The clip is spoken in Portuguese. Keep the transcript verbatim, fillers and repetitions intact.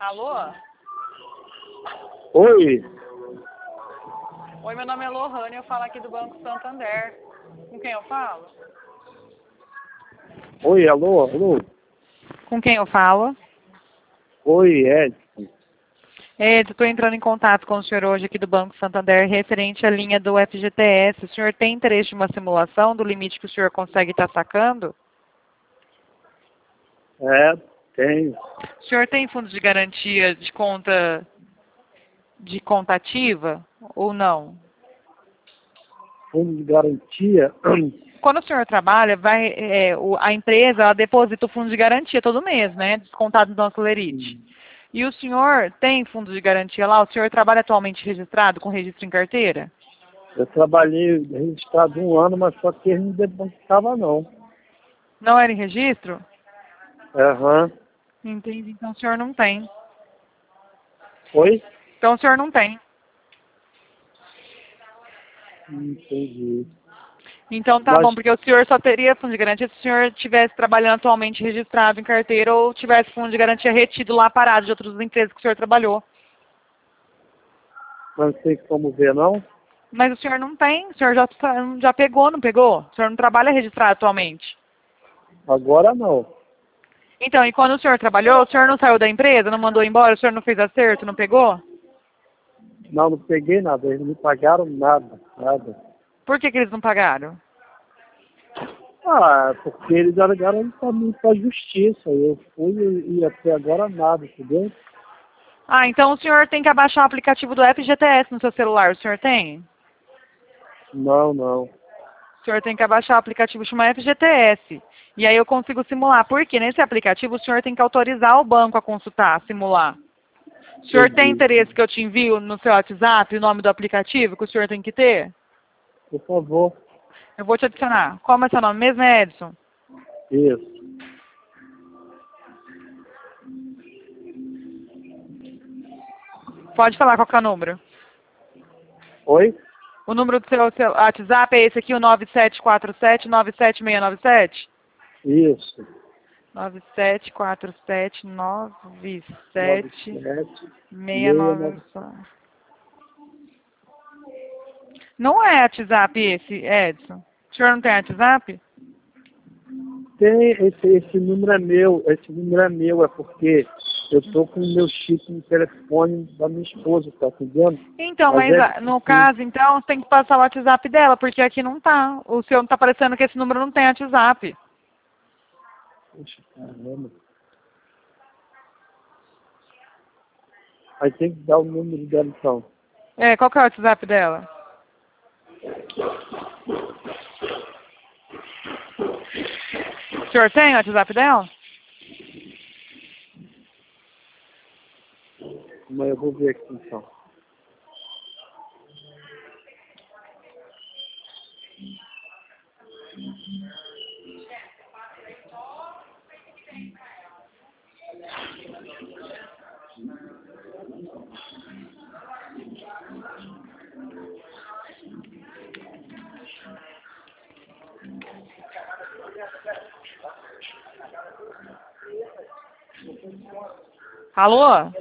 Alô? Oi. Oi, meu nome é Lohane, eu falo aqui do Banco Santander. Com quem eu falo? Oi, alô, alô. Com quem eu falo? Oi, Edson. Ed, estou entrando em contato com o senhor hoje aqui do Banco Santander referente à linha do F G T S. O senhor tem interesse em uma simulação do limite que o senhor consegue estar sacando? É, tenho. O senhor tem fundo de garantia de conta de conta ativa ou não? Fundo de garantia. Quando o senhor trabalha, vai, é, o- a empresa ela deposita o fundo de garantia todo mês, né? Descontado do nosso lerite. E o senhor tem fundo de garantia lá? O senhor trabalha atualmente registrado, com registro em carteira? Eu trabalhei registrado um ano, mas só que ele não depositava não. Não era em registro? Aham. Entendi. Então o senhor não tem. Oi? Então o senhor não tem. Entendi. Então tá Mas, bom, porque o senhor só teria fundo de garantia se o senhor estivesse trabalhando atualmente registrado em carteira ou tivesse fundo de garantia retido lá parado de outras empresas que o senhor trabalhou. mas não tem como ver não? Mas o senhor não tem, o senhor já, já pegou, não pegou? O senhor não trabalha registrado atualmente. Agora não. Então, e quando o senhor trabalhou, o senhor não saiu da empresa, não mandou embora, o senhor não fez acerto, não pegou? Não, não peguei nada. Eles não me pagaram nada. Nada. Por que, que eles não pagaram? Ah, porque eles alegaram para mim para a justiça. Eu fui e, e até agora nada, entendeu? Ah, então o senhor tem que abaixar o aplicativo do F G T S no seu celular, o senhor tem? Não, não. O senhor tem que abaixar o aplicativo, chama F G T S. E aí eu consigo simular, porque nesse aplicativo o senhor tem que autorizar o banco a consultar, simular. O senhor tem Entendi. interesse que eu te envio no seu WhatsApp o nome do aplicativo que o senhor tem que ter? Por favor. Eu vou te adicionar. Qual é o seu nome mesmo, é Edson? Isso. Pode falar qual que é o número. Oi? O número do seu, seu WhatsApp é esse aqui, o nove sete quatro sete, nove sete seis nove sete? Isso. nove sete quatro sete, nove nove sete sete seis seis nove nove. sete. Não é WhatsApp esse, Edson? O senhor não tem WhatsApp? Tem, esse, esse número é meu, esse número é meu, é porque eu tô com o meu chip no telefone da minha esposa, tá entendendo? Então, Mas mas é ah, no sim. caso, então, você tem que passar o WhatsApp dela, porque aqui não tá. O seu não tá parecendo que esse número não tem WhatsApp. Poxa, caramba. Aí tem que dar o número dela então. É, qual que é o WhatsApp dela? O senhor tem o WhatsApp dela? Mas eu vou ver aqui então. Alô?